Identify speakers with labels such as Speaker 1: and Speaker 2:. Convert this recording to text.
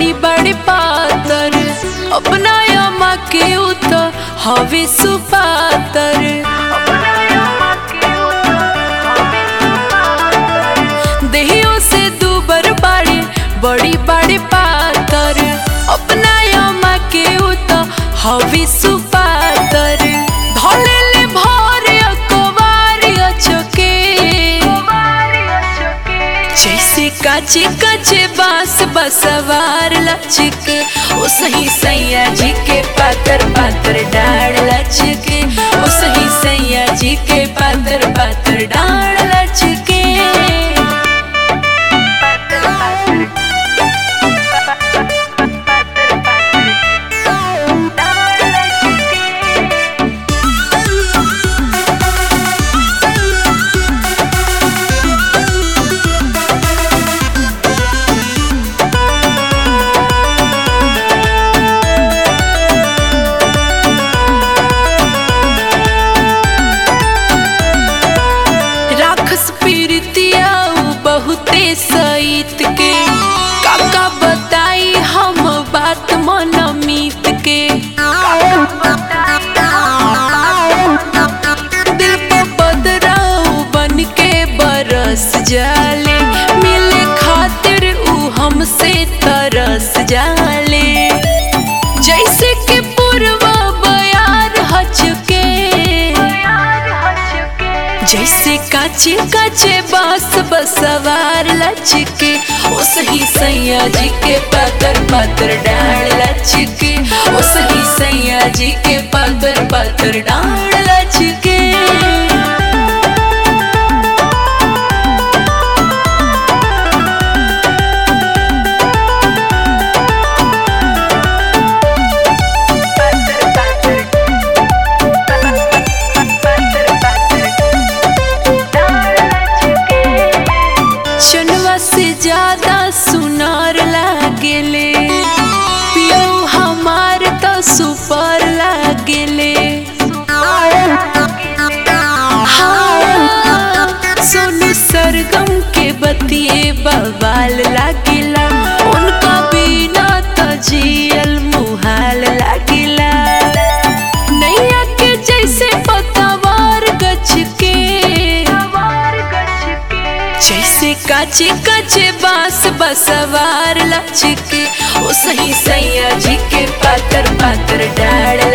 Speaker 1: बड़ी बड़ी पातर अपना अम्मा के उत हवे सुपातर। देहियों से दूबर बाड़े बड़ी बड़ी पातर अपना अम्मा के उत हवे सुपातर। धोलेले भर अकवार अचके जैसे काचे काचे बांस बसवार लचके ओ सही सैया जी के पातर पातर डाढ़ लचके ओ सही सैया जी के पातर पातर डाढ़ लचके। बहुते सईत के काका बताई हम बात मन मीत के। दिल पे बदराऊ बन के बरस जाले मिले खातिर ऊ हमसे तरस जाले। जैसे कि पूर्वा बयार हचके जैसे काचे काचे बांस बसवार लचके ओ सही सैया जी के पातर पातर डाढ़ लचके ओ सही सैया जी के पातर पातर डाढ़ लचके। चनवा से ज्यादा सुनार लागेले पियो हमार तो सुपर लागेले। हाँ, सोनू सरगम के बतिए बवाल लागेला उनका बिना तो जियल मुहाल लागेला। नैया के जैसे पतवार गचके जैसे काचे काचे बांस बसवार लचके ओ सही सैया जी के पातर पातर डाढ़